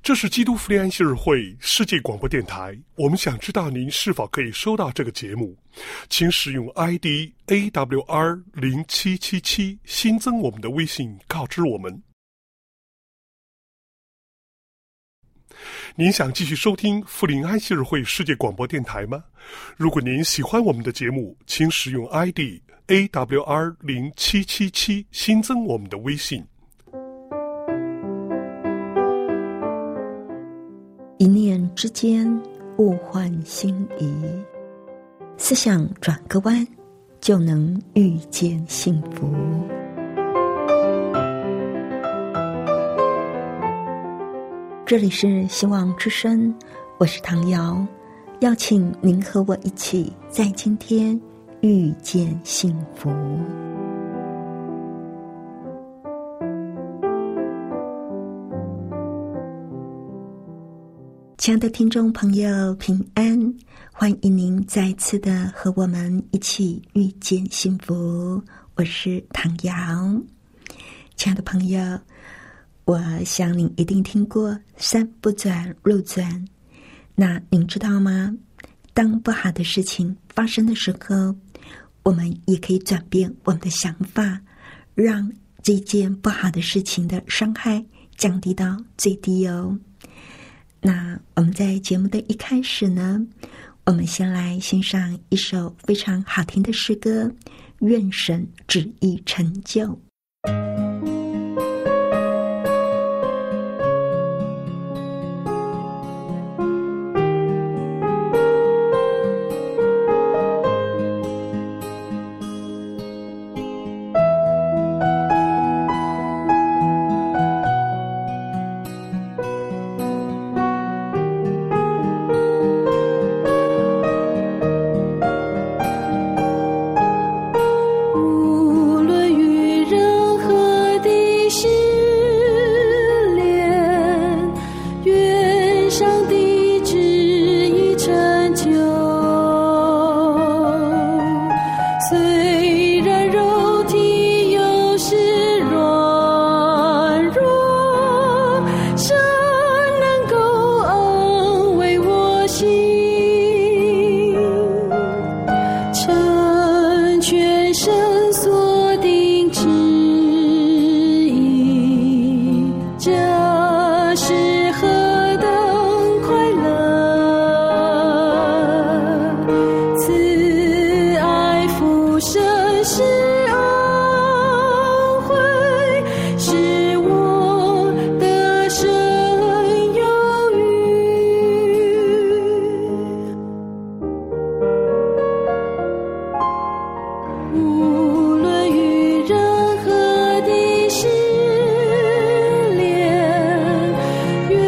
这是基督福音安息日会世界广播电台，我们想知道您是否可以收到这个节目，请使用 ID AWR0777 新增我们的微信告知我们。您想继续收听福音安息日会世界广播电台吗？如果您喜欢我们的节目，请使用 ID AWR0777 新增我们的微信。 一念之间，物换星移，思想转个弯，就能遇见幸福。这里是希望之声，我是唐瑶，邀请您和我一起在今天遇见幸福。亲爱的听众朋友，平安！欢迎您再次的和我们一起遇见幸福。我是唐瑶。亲爱的朋友，我想您一定听过山不转路转。那您知道吗？当不好的事情发生的时候，我们也可以转变我们的想法，让这件不好的事情的伤害降低到最低哦。那我们在节目的一开始呢，我们先来欣赏一首非常好听的诗歌，愿神旨意成就。 愿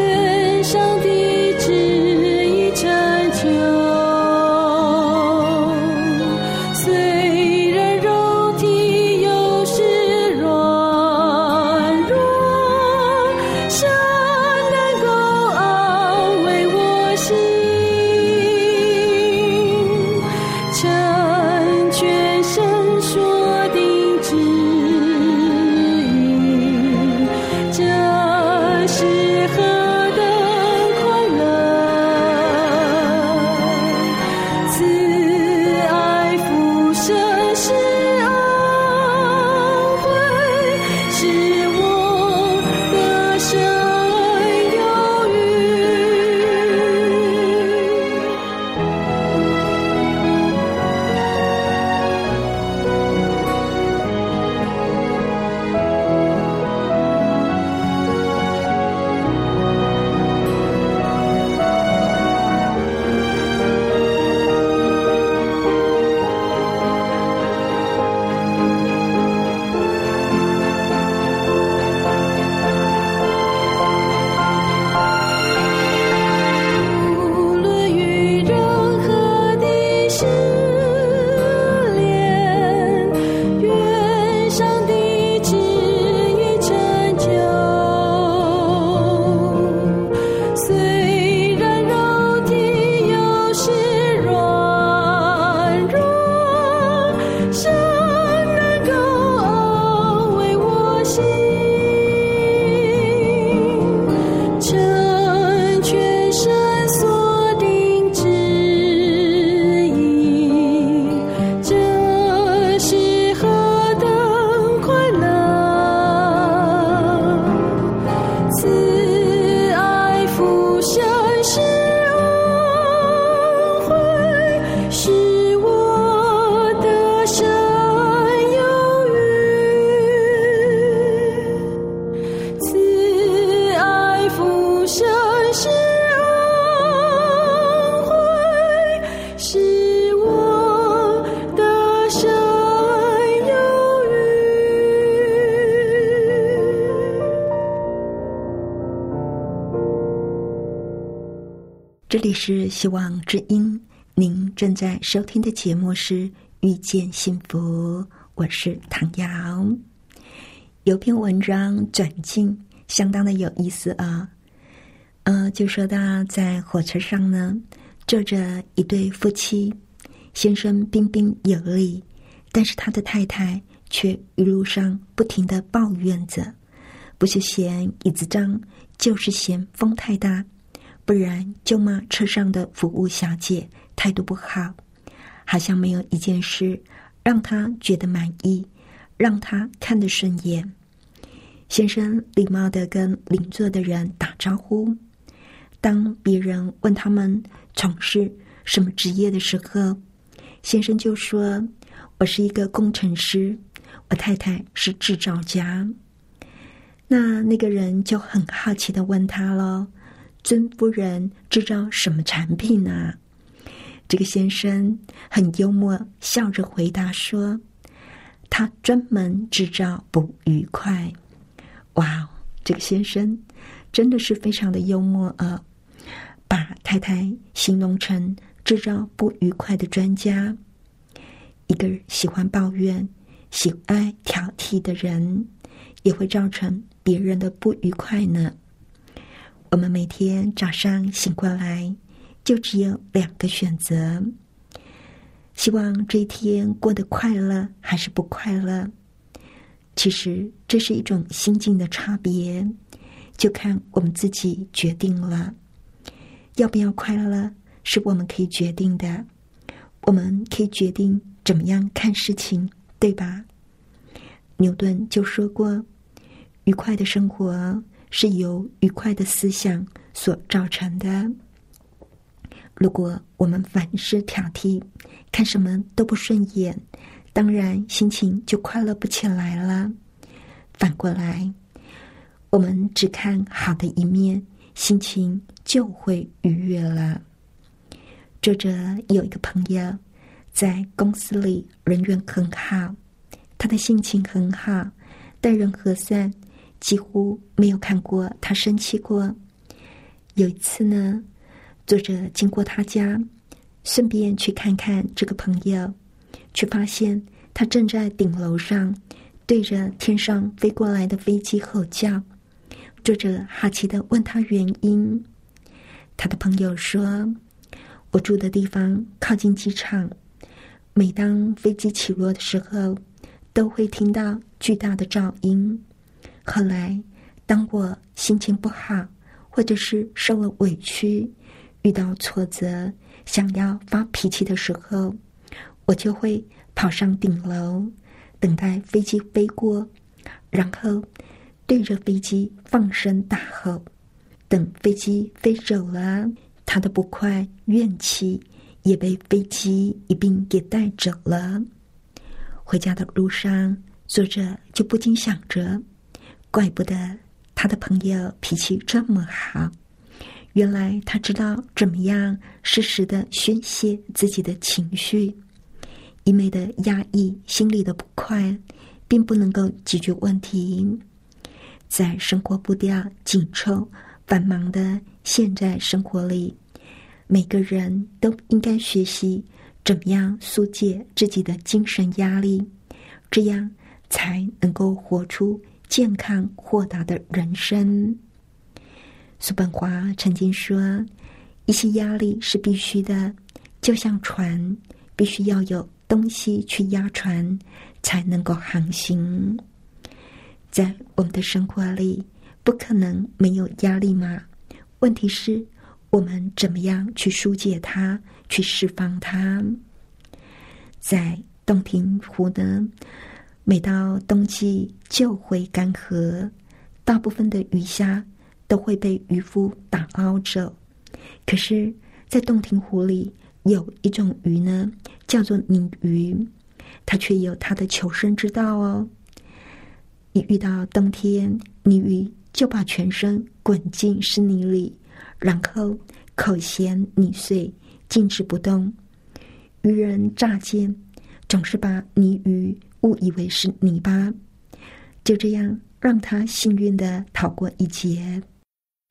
这里是希望之音，您正在收听的节目是遇见幸福，我是唐瑶。有篇文章转进相当的有意思啊，就说到在火车上呢，坐着一对夫妻，先生彬彬有礼，但是他的太太却一路上不停地抱怨着，不是嫌椅子脏，就是嫌风太大，不然就骂车上的服务小姐态度不好，好像没有一件事让他觉得满意，让他看得顺眼。先生礼貌地跟邻座的人打招呼，当别人问他们从事什么职业的时候，先生就说：我是一个工程师，我太太是制造家。那个人就很好奇地问他了：尊夫人制造什么产品啊？这个先生很幽默，笑着回答说：他专门制造不愉快。哇，这个先生真的是非常的幽默啊，把太太形容成制造不愉快的专家。一个喜欢抱怨、喜爱挑剔的人，也会造成别人的不愉快呢。我们每天早上醒过来，就只有2个选择，希望这一天过得快乐还是不快乐。其实这是一种心境的差别，就看我们自己决定了。要不要快乐是我们可以决定的，我们可以决定怎么样看事情，对吧？牛顿就说过，愉快的生活是由愉快的思想所造成的。如果我们凡事挑剔，看什么都不顺眼，当然心情就快乐不起来了。反过来，我们只看好的一面，心情就会愉悦了。作者有一个朋友在公司里人缘很好，他的性情很好，待人和善，几乎没有看过他生气过。有一次呢，作者经过他家，顺便去看看这个朋友，却发现他正在顶楼上对着天上飞过来的飞机吼叫。作者好奇地问他原因，他的朋友说：我住的地方靠近机场，每当飞机起落的时候，都会听到巨大的噪音。后来当我心情不好，或者是受了委屈，遇到挫折，想要发脾气的时候，我就会跑上顶楼，等待飞机飞过，然后对着飞机放声大吼。等飞机飞走了，他的不快怨气也被飞机一并给带走了。回家的路上，作者就不禁想着，怪不得他的朋友脾气这么好，原来他知道怎么样适时地宣泄自己的情绪。一味的压抑心里的不快，并不能够解决问题。在生活步调紧凑繁忙的现在生活里，每个人都应该学习怎么样疏解自己的精神压力，这样才能够活出健康豁达的人生。叔本华曾经说，一些压力是必须的，就像船必须要有东西去压船，才能够航行。在我们的生活里，不可能没有压力嘛。问题是，我们怎么样去疏解它，去释放它？在洞庭湖呢，每到冬季就会干涸，大部分的鱼虾都会被渔夫打捞走。可是，在洞庭湖里有一种鱼呢，叫做泥鱼，它却有它的求生之道哦。一遇到冬天，泥鱼就把全身滚进湿泥里，然后口衔泥碎，静止不动。渔人乍见，总是把泥鱼误以为是泥巴，就这样让他幸运地逃过一劫。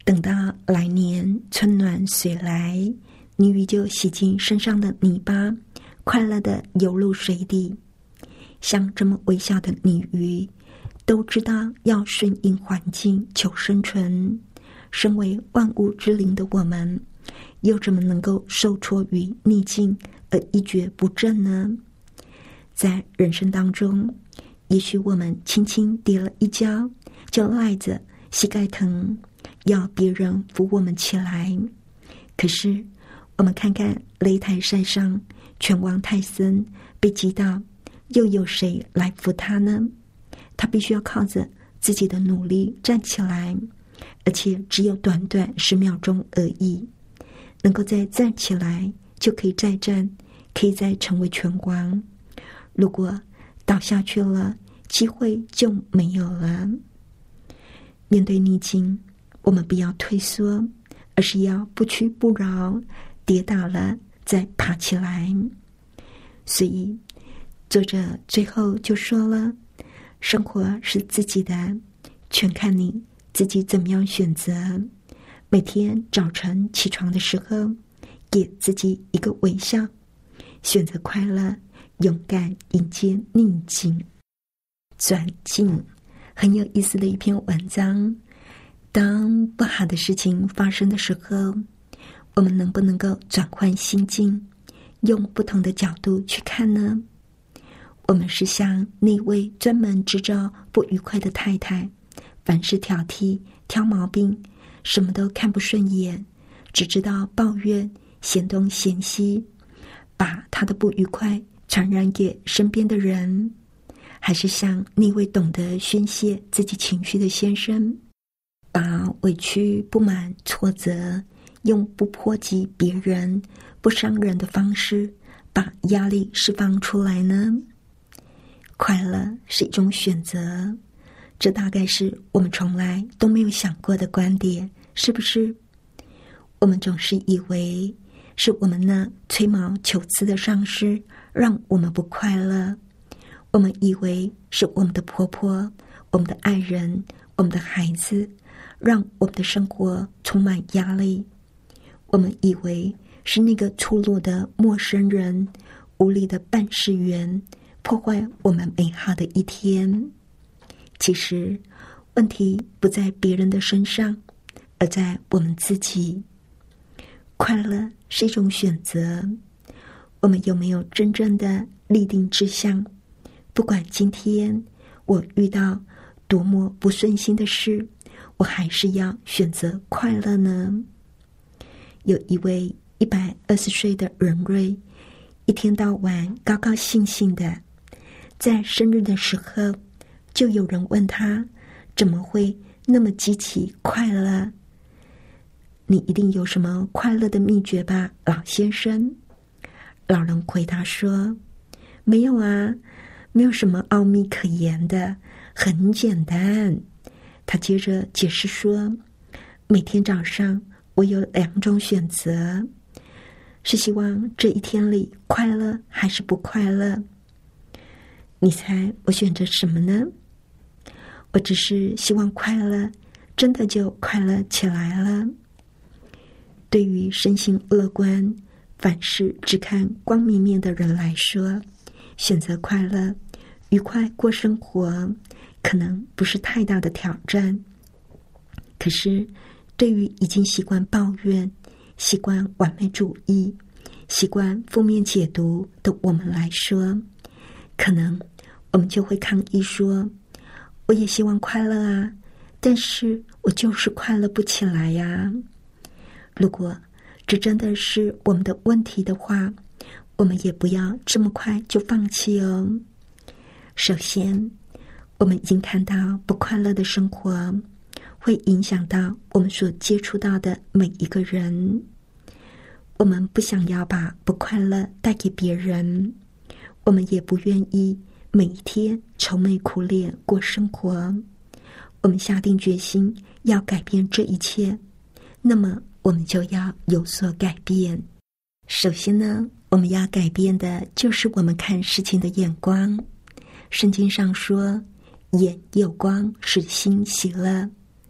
等到来年春暖水来，泥鱼就洗净身上的泥巴，快乐地游入水底。像这么微小的泥鱼，都知道要顺应环境求生存。身为万物之灵的我们，又怎么能够受挫于逆境而一蹶不振呢？在人生当中，也许我们轻轻跌了一跤，就赖着膝盖疼，要别人扶我们起来。可是我们看看擂台赛上拳王泰森被击倒，又有谁来扶他呢？他必须要靠着自己的努力站起来，而且只有短短10秒钟而已。能够再站起来，就可以再站，可以再成为拳王。如果倒下去了，机会就没有了。面对逆境，我们不要退缩，而是要不屈不挠，跌倒了再爬起来。所以作者最后就说了，生活是自己的，全看你自己怎么样选择。每天早晨起床的时候，给自己一个微笑，选择快乐，勇敢迎接逆境。转境，很有意思的一篇文章。当不好的事情发生的时候，我们能不能够转换心境，用不同的角度去看呢？我们是像那位专门制造不愉快的太太，凡事挑剔、挑毛病，什么都看不顺眼，只知道抱怨、嫌东嫌西，把他的不愉快传染给身边的人，还是像那位懂得宣泄自己情绪的先生，把委屈、不满、挫折用不波及别人、不伤人的方式把压力释放出来呢？快乐是一种选择，这大概是我们从来都没有想过的观点，是不是？我们总是以为是我们那吹毛求疵的上司让我们不快乐，我们以为是我们的婆婆、我们的爱人、我们的孩子让我们的生活充满压力，我们以为是那个粗鲁的陌生人、无理的办事员破坏我们美好的一天。其实问题不在别人的身上，而在我们自己。快乐是一种选择，我们有没有真正的立定志向？不管今天我遇到多么不顺心的事，我还是要选择快乐呢？有一位120岁的人瑞，一天到晚高高兴兴的，在生日的时候，就有人问他，怎么会那么极其快乐？你一定有什么快乐的秘诀吧，老先生？老人回答说，没有啊，没有什么奥秘可言的，很简单。他接着解释说，每天早上我有2种选择，是希望这一天里快乐还是不快乐。你猜我选择什么呢？我只是希望快乐，真的就快乐起来了。对于身心乐观、凡事只看光明面的人来说，选择快乐、愉快过生活，可能不是太大的挑战。可是，对于已经习惯抱怨、习惯完美主义、习惯负面解读的我们来说，可能我们就会抗议说，我也希望快乐啊，但是我就是快乐不起来呀。如果这真的是我们的问题的话，我们也不要这么快就放弃哦。首先，我们已经看到不快乐的生活会影响到我们所接触到的每一个人，我们不想要把不快乐带给别人，我们也不愿意每一天愁眉苦脸过生活。我们下定决心要改变这一切，那么我们就要有所改变。首先呢，我们要改变的就是我们看事情的眼光。圣经上说，眼有光使心喜乐。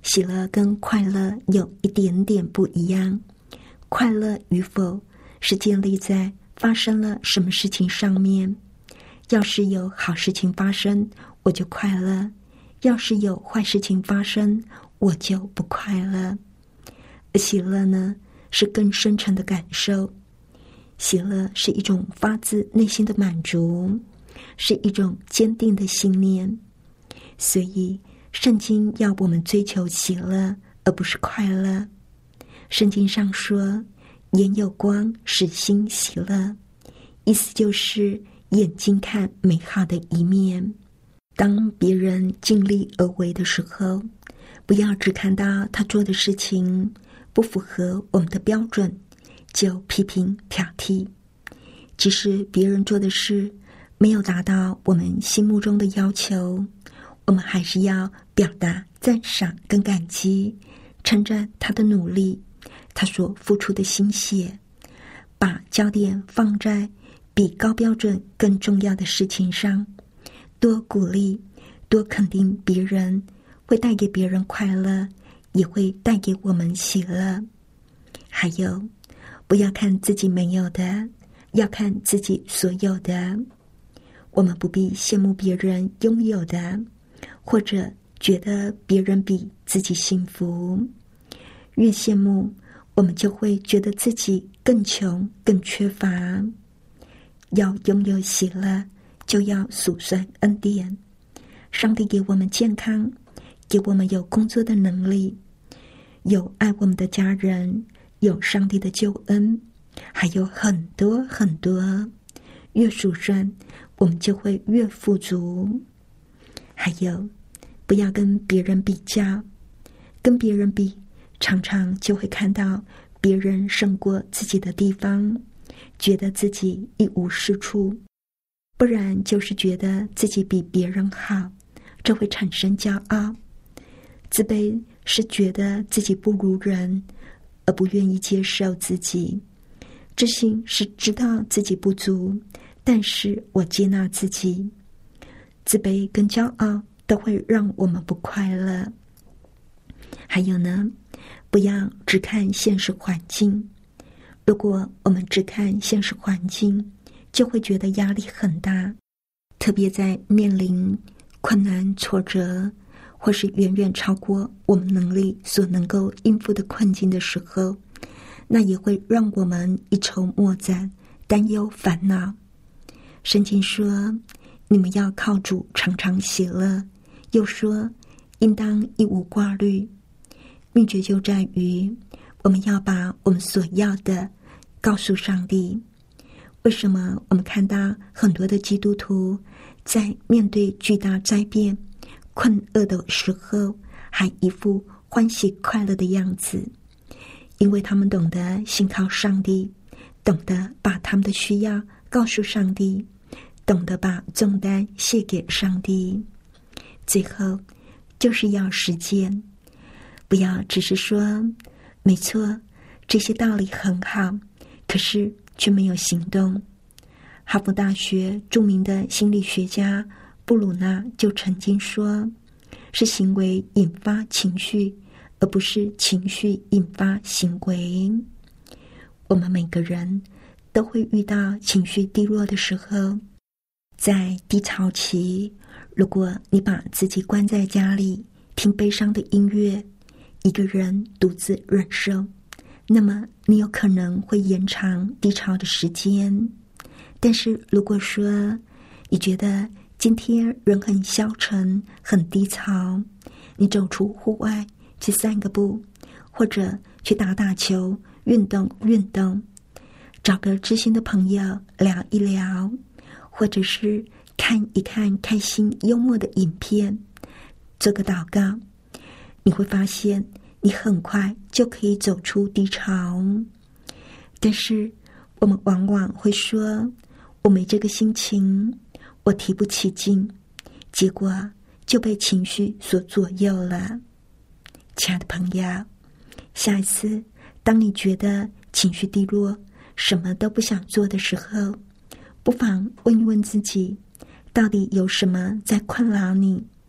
喜乐跟快乐有一点点不一样。快乐与否是建立在发生了什么事情上面。要是有好事情发生，我就快乐；要是有坏事情发生，我就不快乐。而喜乐呢，是更深沉的感受。喜乐是一种发自内心的满足，是一种坚定的信念。所以圣经要我们追求喜乐，而不是快乐。圣经上说，眼有光，使心喜乐，意思就是眼睛看美好的一面。当别人尽力而为的时候，不要只看到他做的事情不符合我们的标准，就批评挑剔。即使别人做的事没有达到我们心目中的要求，我们还是要表达赞赏跟感激，称赞他的努力，他所付出的心血，把焦点放在比高标准更重要的事情上，多鼓励，多肯定别人，会带给别人快乐，也会带给我们喜乐。还有，不要看自己没有的，要看自己所有的。我们不必羡慕别人拥有的，或者觉得别人比自己幸福。越羡慕，我们就会觉得自己更穷、更缺乏。要拥有喜乐，就要数算恩典。上帝给我们健康，给我们有工作的能力，有爱我们的家人，有上帝的救恩，还有很多很多。越数算，我们就会越富足。还有，不要跟别人比较，跟别人比，常常就会看到别人胜过自己的地方，觉得自己一无是处，不然就是觉得自己比别人好，这会产生骄傲。自卑是觉得自己不如人，而不愿意接受自己。自信是知道自己不足，但是我接纳自己。自卑跟骄傲都会让我们不快乐。还有呢，不要只看现实环境。如果我们只看现实环境，就会觉得压力很大，特别在面临困难挫折，或是远远超过我们能力所能够应付的困境的时候，那也会让我们一筹莫展，担忧烦恼。圣经说，你们要靠主常常喜乐，又说应当一无挂虑。秘诀就在于我们要把我们所要的告诉上帝。为什么我们看到很多的基督徒在面对巨大灾变、困厄的时候，还一副欢喜快乐的样子？因为他们懂得信靠上帝，懂得把他们的需要告诉上帝，懂得把重担卸给上帝。最后就是要实践，不要只是说没错，这些道理很好，可是却没有行动。哈佛大学著名的心理学家布鲁纳就曾经说，是行为引发情绪，而不是情绪引发行为。我们每个人都会遇到情绪低落的时候，在低潮期，如果你把自己关在家里，听悲伤的音乐，一个人独自忍受，那么你有可能会延长低潮的时间。但是如果说你觉得今天人很消沉、很低潮，你走出户外去散个步，或者去打打球、运动运动，找个知心的朋友聊一聊，或者是看一看开心幽默的影片，做个祷告，你会发现你很快就可以走出低潮。但是我们往往会说，我没这个心情，我提不起劲，结果就被情绪所左右了。亲爱的朋友，下一次当你觉得情绪低落，什么都不想做的时候，不妨问一问自己，到底有什么在困扰你？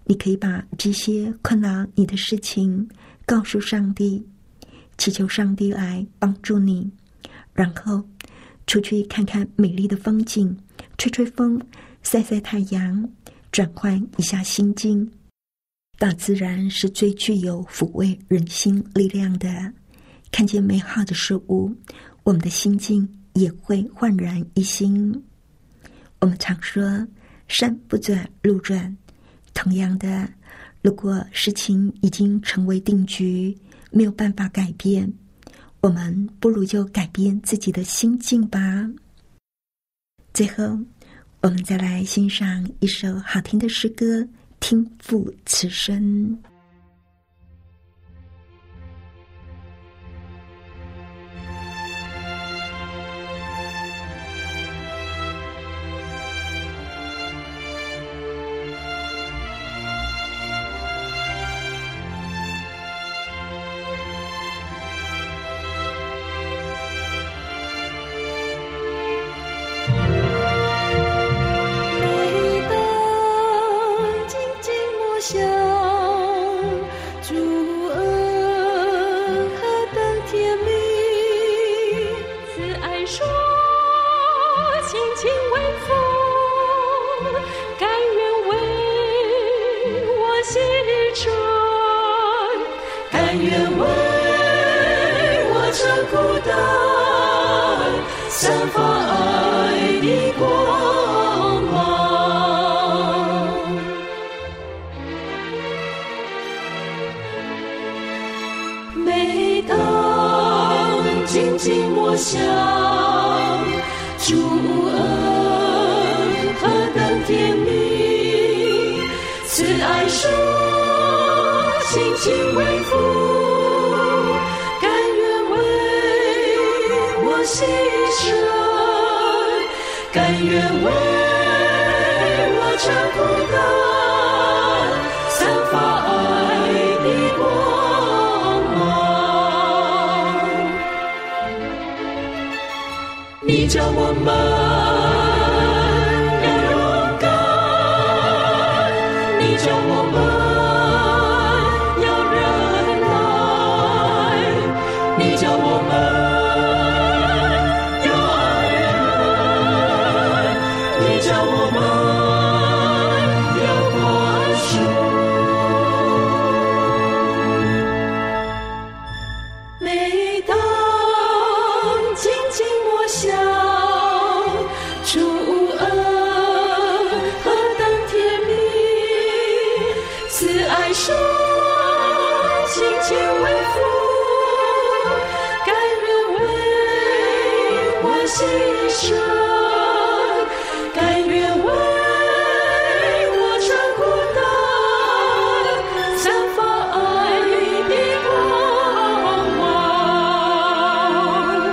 你可以把这些困扰你的事情告诉上帝，祈求上帝来帮助你，然后出去看看美丽的风景，吹吹风，晒晒太阳，转换一下心境。大自然是最具有抚慰人心力量的，看见美好的事物，我们的心境也会焕然一新。我们常说山不转路转，同样的，如果事情已经成为定局，没有办法改变，我们不如就改变自己的心境吧。最后，我们再来欣赏一首好听的诗歌，听父此声。 散发爱的光芒，每当静静默想，主恩何等甜蜜，慈爱说亲情为父，甘愿为我牺牲，甘愿为我承负担，散发爱的光芒。你叫我们要勇敢，你叫我们要忍耐，你叫我们牺牲，甘愿为我承负担，散发爱的光芒。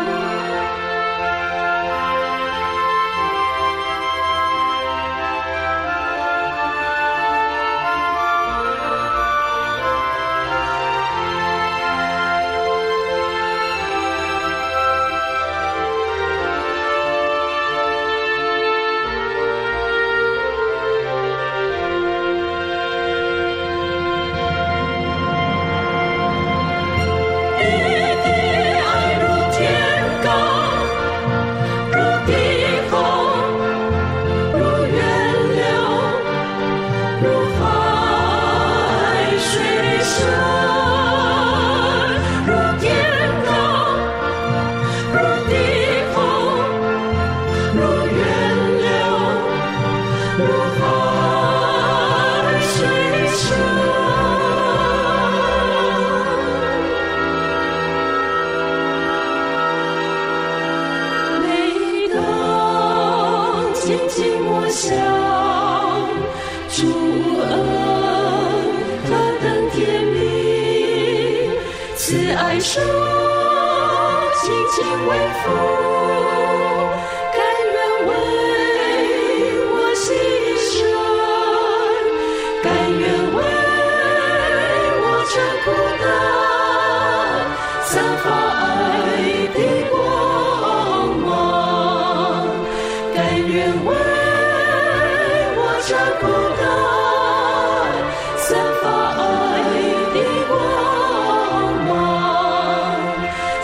想主恩何等甜蜜，慈爱说亲情为父，甘愿为我牺牲，甘愿为我承负担，散发爱的光芒，甘愿为承负担，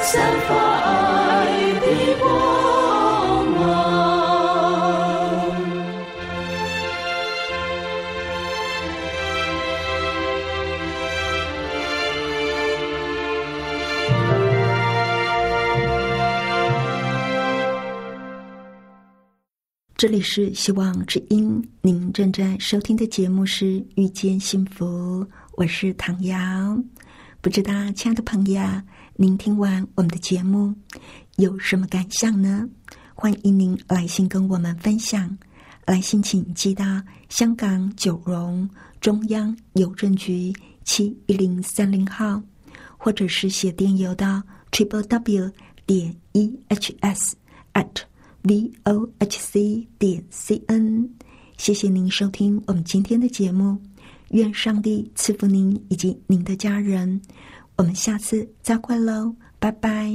散发爱的光芒。 这里是希望之音，您正在收听的节目是遇见幸福，我是唐瑶。不知道亲爱的朋友，您听完我们的节目有什么感想呢？欢迎您来信跟我们分享，来信请寄到香港九龙中央邮政局71030号，或者是写电邮到 www.ehs@vohc.cn。 谢谢您收听我们今天的节目，愿上帝赐福您以及您的家人，我们下次再会喽，拜拜。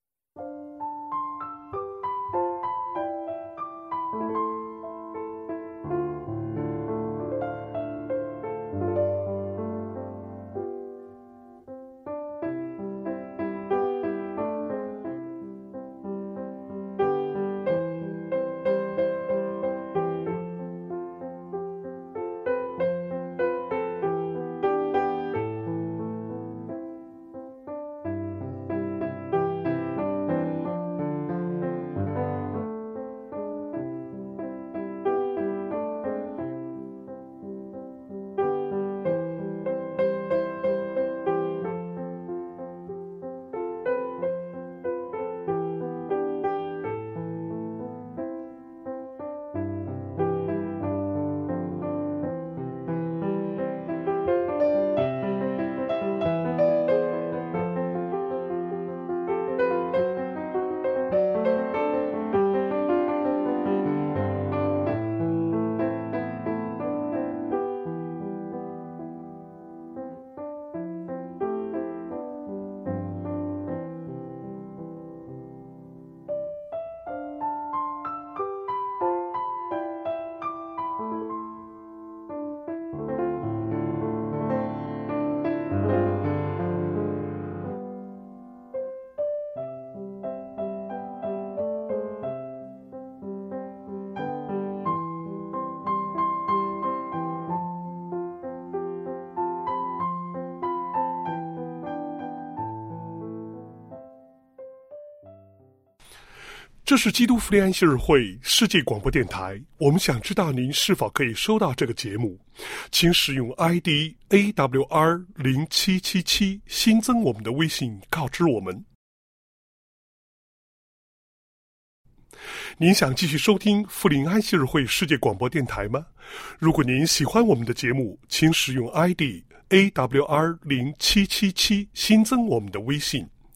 这是基督福音安息日会世界广播电台，我们想知道您是否可以收到这个节目，请使用 ID AWR0777 新增我们的微信告知我们。您想继续收听福音安息日会世界广播电台吗？如果您喜欢我们的节目，请使用 ID AWR0777 新增我们的微信，